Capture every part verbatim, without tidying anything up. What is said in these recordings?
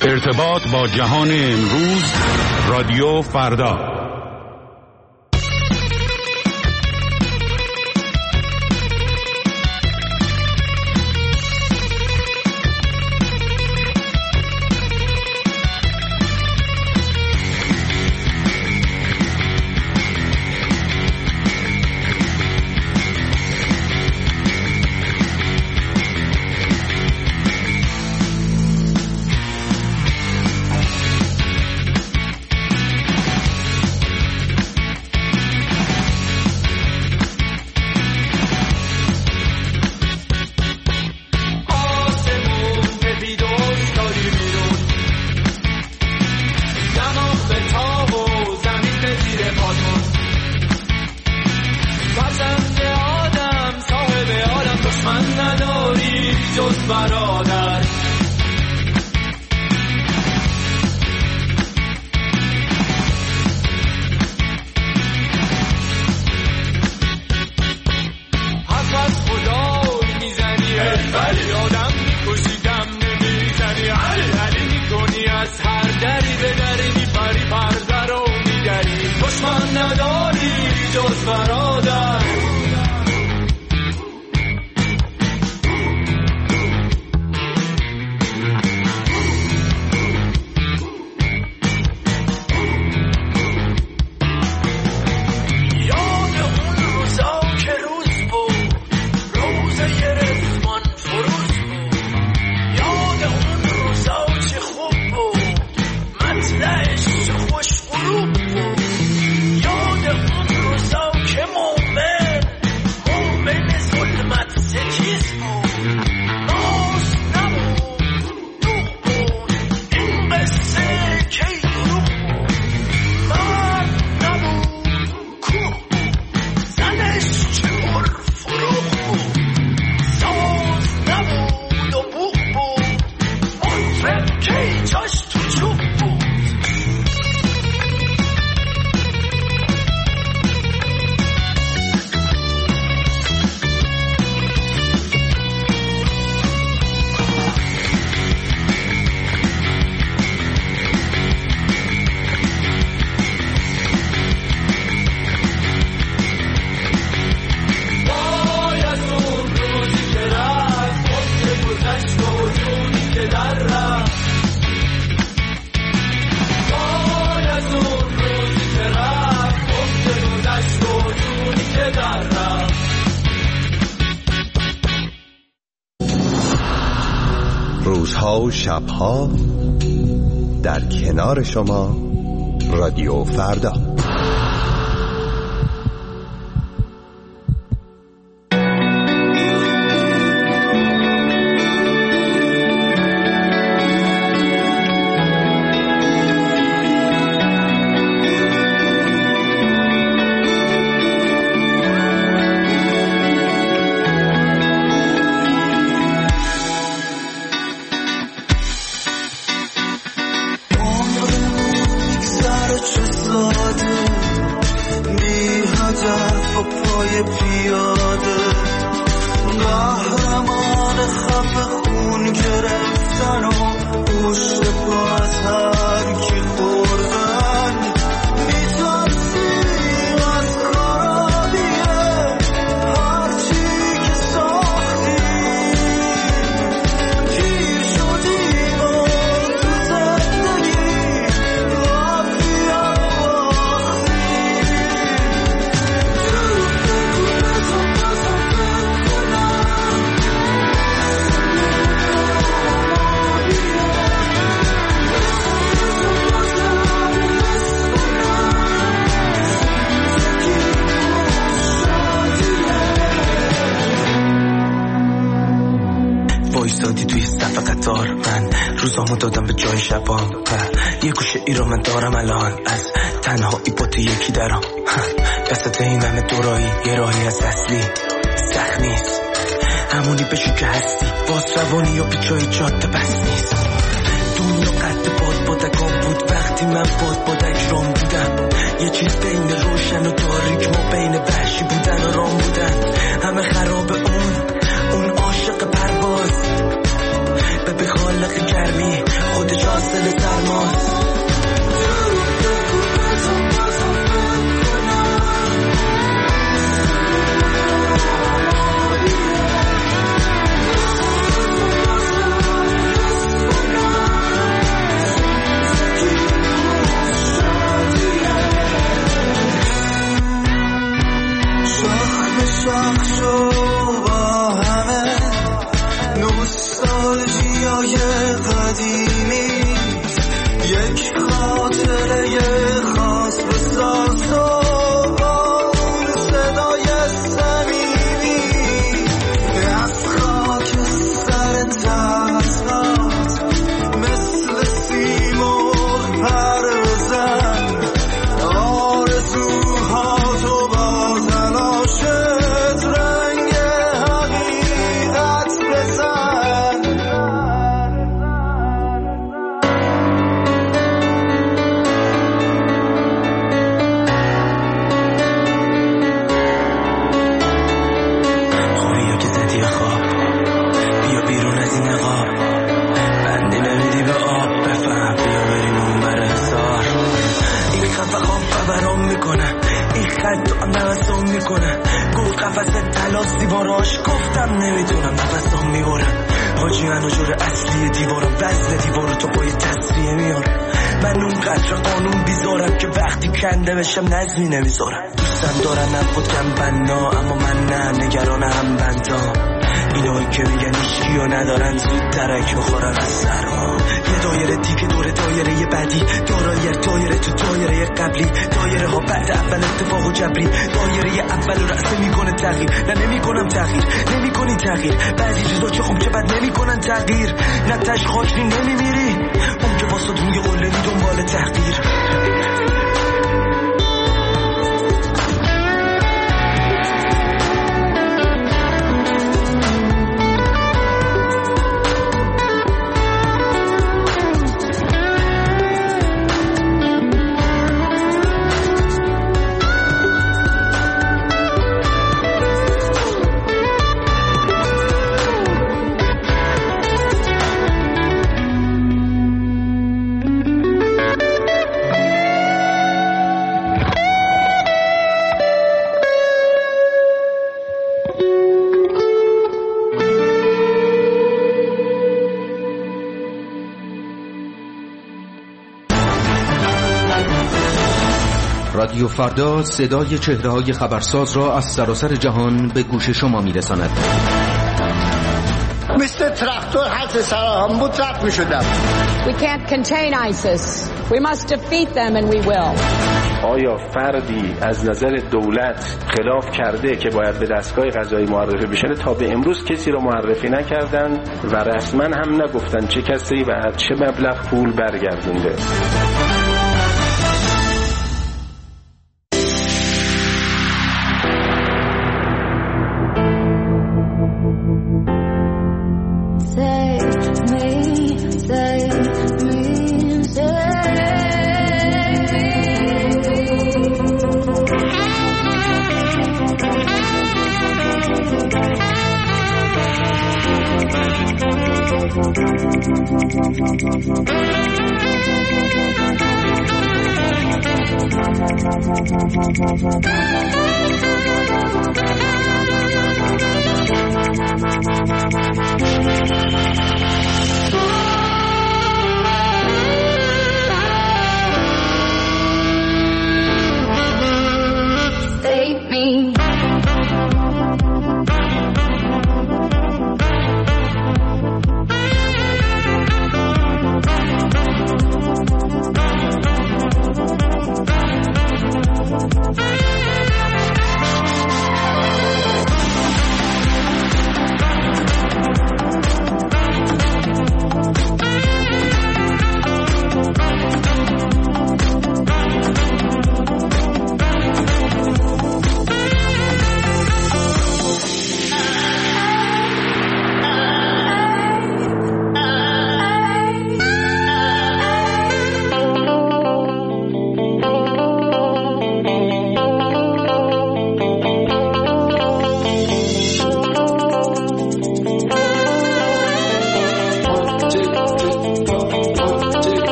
ارتباط با جهان امروز، رادیو فردا. روزها و شبها در کنار شما، رادیو فردا. وایستادی توی صف قطار، من روزامو دادم به جای شبام. یه گوشه ای رو من دارم الان، از تنهایی با تو یکی درام. دستت این همه دورایی، یه راهی از اصلی سخت نیست، همونی بشو که هستی. باز روانی و پیچای جاده بس نیست. دنیا قد باد بادکان بود وقتی من باد بادک رام بودم. یه چیز بین روشن و تاریک، ما بین وحشی بودن و رام بودن. همه خراب اون اون عاشق پرواز، به خالق گرمی خود جاستل سرماست. شاخ شو با همه نوستالژیای قدیمی، یک خاطره خاص بساز و با صدای صمیمی از خاک سر تختات مثل سیمرغ پروزن آرزوها تو با تلاشه تلاس دیواراش گفتم نمیتونم نفسام میبرم حاجی منو جور اصلی دیوارم وزن دیوارو تو پای تصفیه میارم. من اونقدر قانون بیزارم که وقتی کنده بشم نظمی نمیذارم. دوستم دارن نفوتم بنا اما من نه نگران هم بندام. اینایی که میگن ایشکیو ندارن زود درک بخورن از سرما. یه دایره دیگه دور دایره یه بعدی دایره دایره تو دایره قبلی دایره ها بعد اول اتفاق و جبری دایره اول رو رأسه میکنه تغییر. نه نمیکنم تغییر نمیکنی تغییر بعضی چیزا چه خوب چه بد نمیکنن تغییر. نه تش خاکری نمیمیری اون که واسه روی قله می دنبال تغییر. رادیو فردا صدای چهره‌های خبرساز را از سراسر جهان به گوش شما می‌رساند. مثل تراکتور حد سرهم بود رفت می‌شدم. We can't contain ISIS. We must defeat them and we will. آیا فردی از نظر دولت خلاف کرده که باید به دستگاه قضایی معرفی بشه؟ تا به امروز کسی رو معرفی نکردن و رسما هم نگفتن چه کسی و چه مبلغ پول برگردونده. Save me.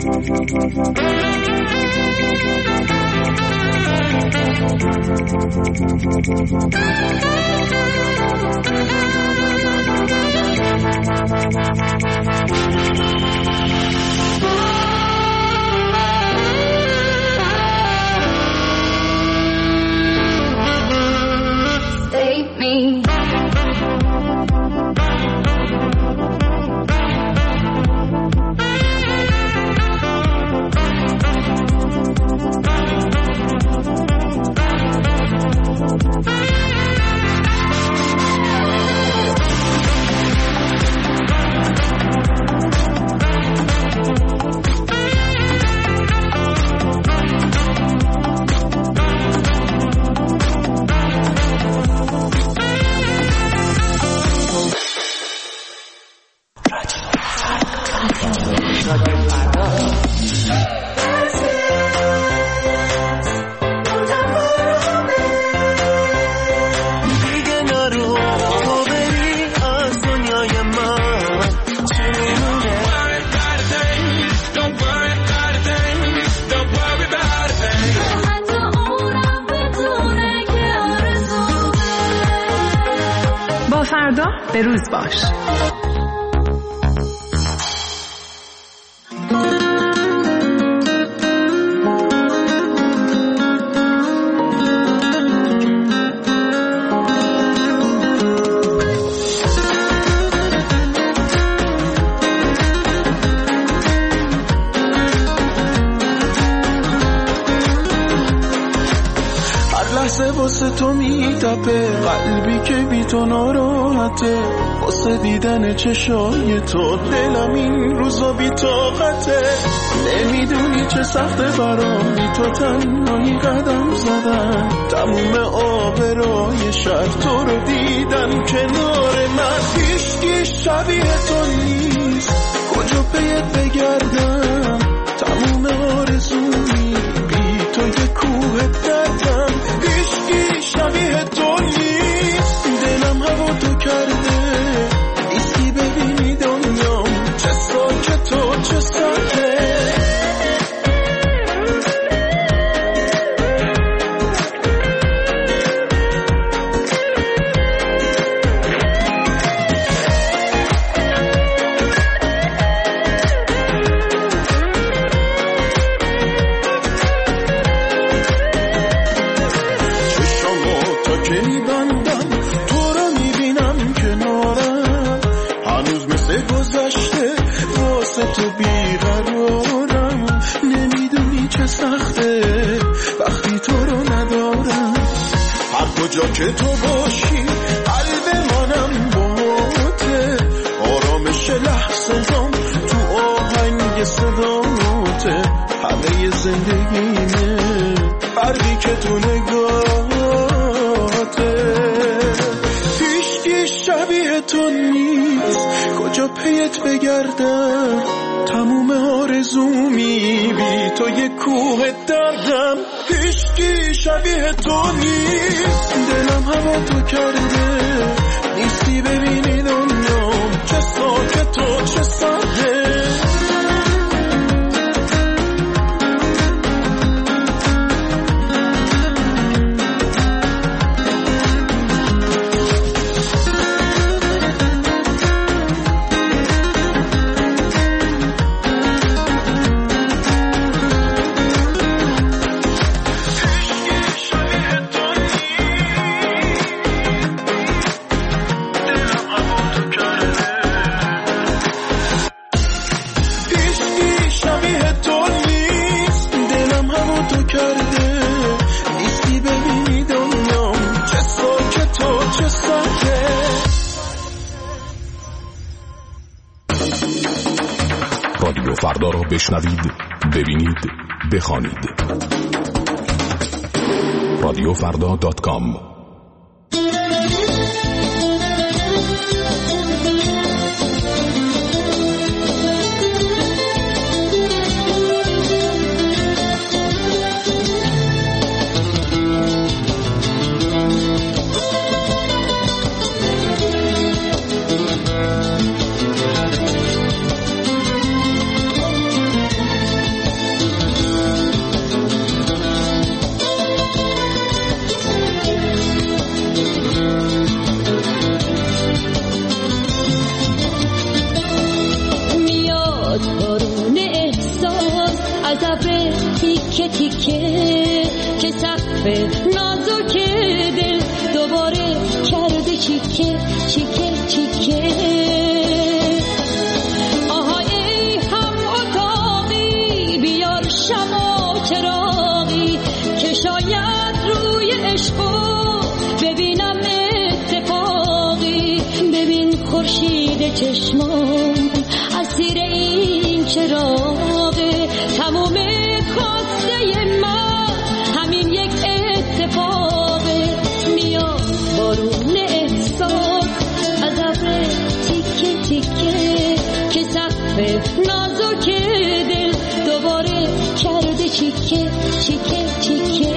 Save me. فردا به روز باش. واسه تو میتپه قلبی که بی تو ناراحته، واسه دیدن چشای تو دلم این روزا بی طاقته. نمیدونی چه سخته برام بی تو تنهایی قدم زدن، تموم آبرای شهر تو رو دیدن کنار من. هیچکی شبیه تو نیست، کجا پیت بگردم، تموم آرزومی بی تو یه کوه دردم. هیچکی شبیه تو نیست، دلم هوا تو کرده، نیستی ببینی دنیام چه ساکت و چه ساکت. جا که تو باشی قلب منم باته، آرامش لحظه هم تو آهنگ صداته. همه زندگیمه فرقی که تو نگاهته. هیچکی شبیه تو نیست، کجا پیت بگردم، تموم آرزومی بی تو یه کوه دردم. هیچکی شبیه تو نیست، دلم هوا تو کرده، نیستی ببینی دنیام چه ساکت و چه ساده. رادیو فردا را بشنوید، ببینید، بخوانید. رادیو فردا دات کام. که سقف نازک دل دوباره کرده چیکه چیکه چیکه. آهای ای هم اتاقی بیار شمع چراغی که شاید روی عشقو ببینم اتفاقی. ببین خورشید چشمام اسیر این چراغه، تموم خواسته من همین یک اتفاقه. میاد بارون احساس از ابر تیکه تیکه که سقف نازک دل دوباره کرده چیکه چیکه چیکه.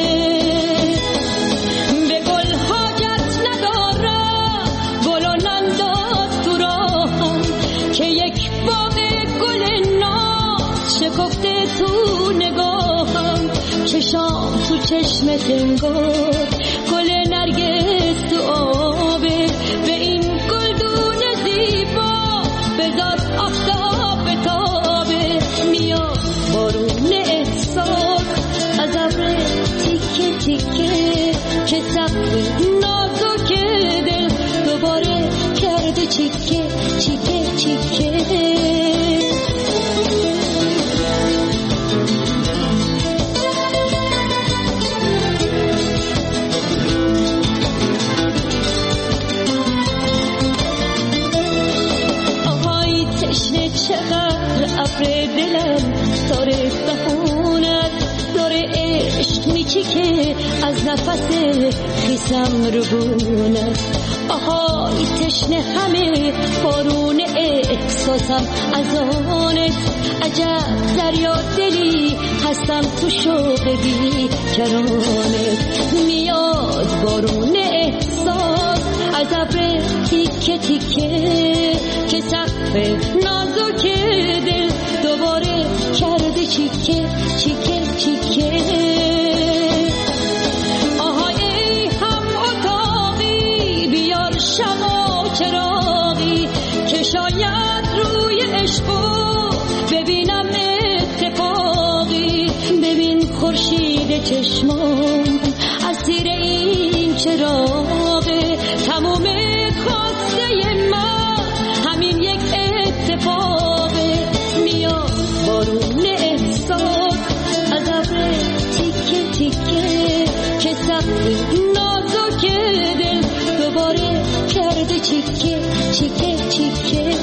به گل حاجت ندارم گل و ننداز تو راهم که یک باغ گل ناز شکفته تو نگاهم. چشام تو چشمت انگار گل نرگس تو آبه، به این گلدون زیبا بذار آفتاب بتابه. میاد بارون احساس از ابر تیکه تیکه که سقف نازک دل دوباره کرده چیکه چیکه چیکه. چقدر ابر دلم داره بهونت داره عشق میچیکه از نفس خیسم رو بونت. آهای تشنه همه بارون احساسم از آنت. عجب دریا دلی هستم تو شوق بی کرانت. میاد بارون احساس از ابر تیکه تیکه که سقف نازک دل دوباره کرده چیکه چیکه چیکه. آهای ای هم اتاقی بیار شمع چراغی که شاید روی عشقو ببینم اتفاقی. ببین خورشید چشمام اسیر این چراغه، تموم خواسته من همین یک اتفاقه. میاد بارون احساس از ابر تیکه تیکه که سقف نازک دل دوباره کرده چیکه چیکه چیکه.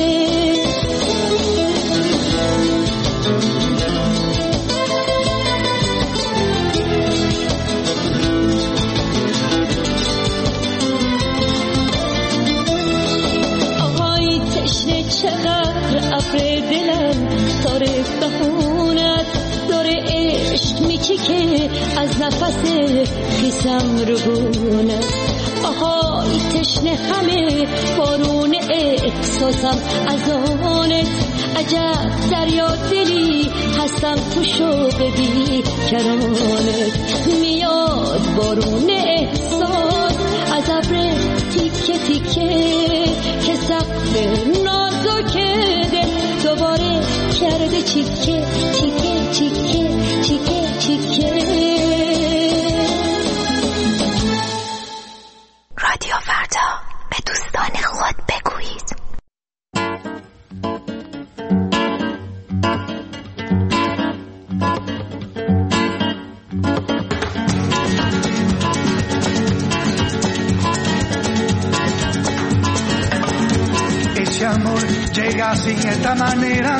چقدر ابر دلم داره بهونت داره عشق میچیکه از نفس خیسم رو بونت. آهای تشنه همه بارون احساسم از آنت. عجب دریا دلی هستم تو شوق بی کرانت. میاد بارون احساس از ابر تیکه تیکه که سقف نازک دل دوباره کرده چیکه چیکه چیکه چیکه چیکه. رادیو فردا، به دوستان خود بگویید. Ese amor llega así de esta manera,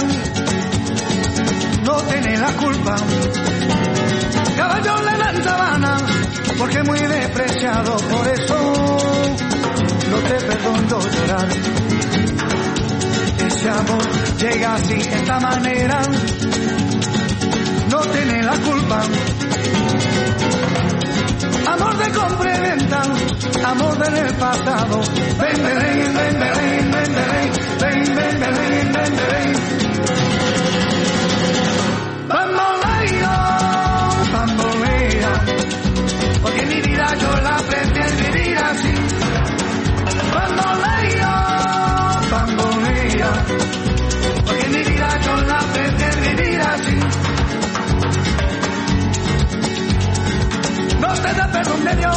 no tiene la culpa. Caballo le dan sabana, porque muy despreciado, por eso no te perdono llorar. Ese amor llega así de esta manera, no tiene la culpa. Amor de compra y venta, amor del pasado. Ven, ven, ven, ven, ven, ven, ven, ven, ven, ven, ven. Bamboleo, bambolea, porque mi vida yo la prefiero vivir así. Bamboleo, bambolea, porque mi vida yo la prefiero vivir así. fuego me dio.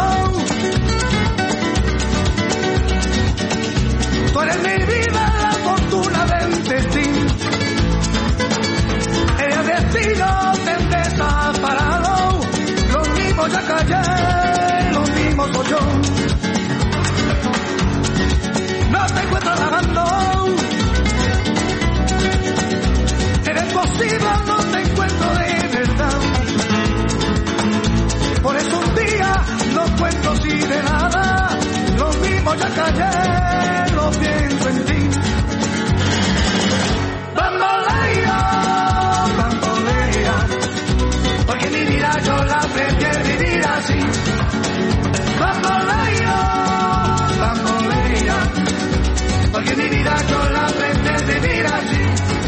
Tú eres mi vida, la fortuna del destino. El destino te desaparado. Los mismos ya callé, los mismos soy yo. No te encuentro trabajando. Eres posible, no te encuentro de verdad. Por eso un día no cuento así de nada. Lo mismo ya callé, lo pienso en ti. Bambolea, bambolea, porque mi vida yo la prefiero vivir así. Bambolea, bambolea, porque mi vida yo la prefiero vivir así.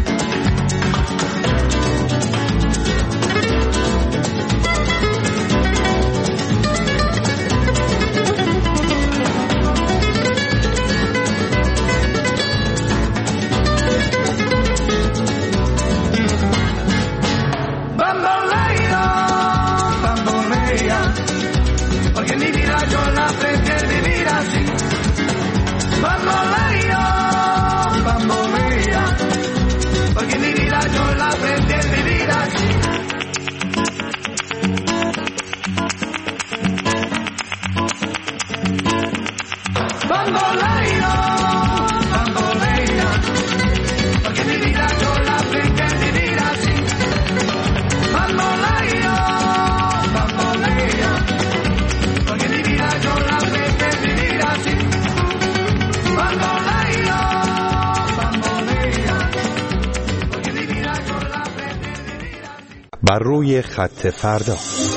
Bambolea, bambolea, porque mi vida yo la aprendí a vivir así. Bambolea, bambolea, porque mi vida yo la aprendí a vivir así. Bambolea, bambolea, porque mi vida yo la aprendí a vivir así. بر روی خط فردا.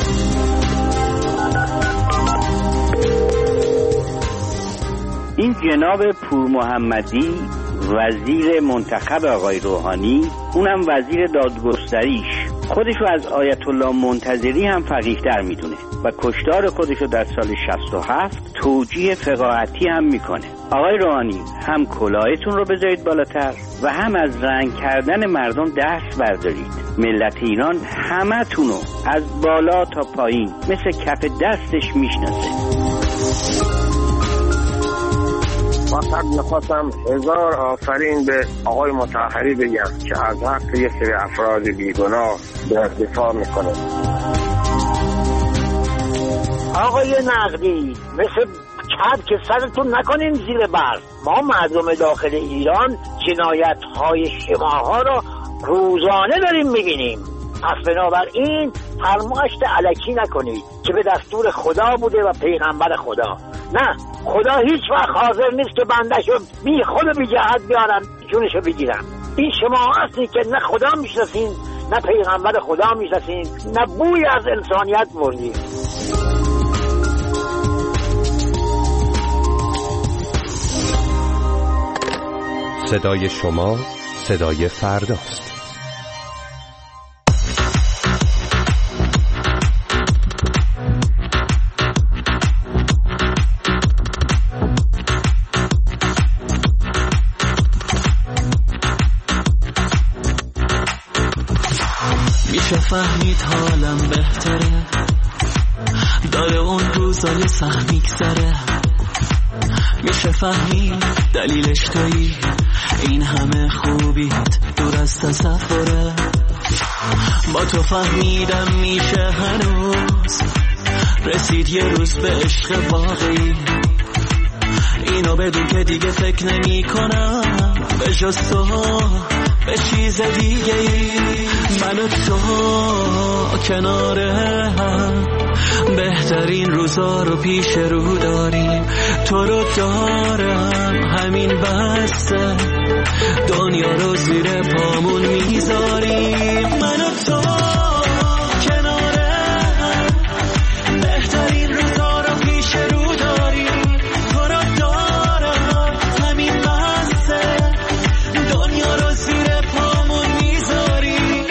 این جناب پور محمدی وزیر منتخب آقای روحانی، اونم وزیر دادگستریش، خودشو از آیت الله منتظری هم فقیه‌تر میدونه و کشتار خودشو در سال شصت و هفت توجیه فقاهتی هم میکنه. آقای روحانی، هم کلاهتون رو بذارید بالاتر و هم از رنگ کردن مردم دست بردارید. ملت ایران همه تونو از بالا تا پایین مثل کف دستش میشناسه. فقط میخواستم هزار آفرین به آقای مطهری بگم که از حق یک سری افراد بیگناه در دفاع میکنه. آقای نقدی، مثل کد که سرتون نکنین زیر برف. ما مردم داخل ایران جنایت های شماها را روزانه داریم میبینیم. پس بنابراین فرماشت الکی نکنید که به دستور خدا بوده و پیغمبر خدا. نه، خدا هیچ وقت حاضر نیست که بنده‌شو بی خود و بی جهت بیارن جونشو بگیرن. این شما هستی که نه خدا میشناسین نه پیغمبر خدا میشناسین نه بوی از انسانیت بردین. صدای شما صدای فرداست. میشه فهمید حالم بهتره، داره اون روزای سخت میگذره. میشه فهمید دلیلش تویی، این همه خوبیت دور از تصوره. با تو فهمیدم میشه هنوز رسید یه روز به عشق واقعی. اینو بدون که دیگه فکر نمی کنم به جز تو به چیز دیگه ای. من و تو کناره هم بهترین روزا رو پیش رو داریم. تو رو دارم همین بسته، دنیا رو زیر پامون میذاریم. من و تو کناره هم بهترین روزا رو پیش رو داریم. تو رو دارم همین بسته، دنیا رو زیر پامون میذاریم.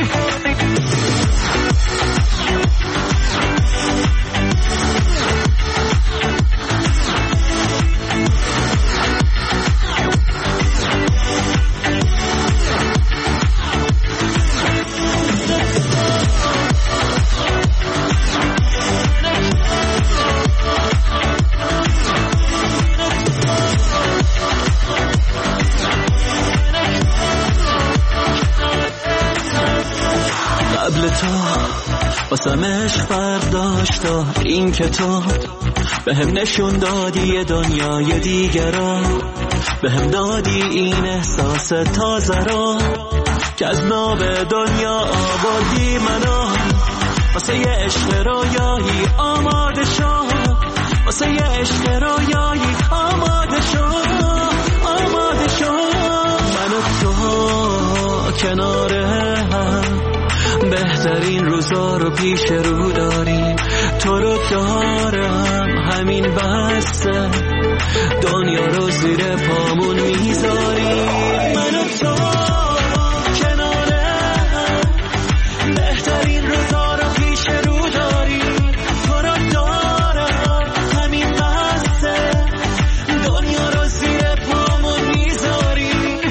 فرق داشتا این که تو به هم نشون دادی دنیای دیگر را، به هم دادی این احساس تازه را که از ناب دنیا آوردی منو. واسه یه عشق رویایی آماده شو، واسه یه عشق رویایی آماده شو، آماده شو. من و تو کنار هم بهترین روزا رو پیش رو داریم، تو رو دارم همین بسته دنیا رو زیر پامون میذاریم. من و تو کنار هم بهترین روزا رو پیش رو داریم، تو رو دارم همین بسته دنیا رو زیر پامون میذاریم.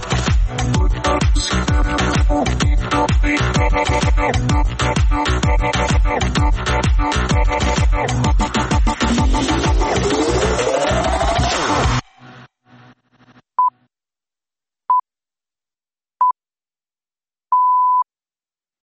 We'll be right back.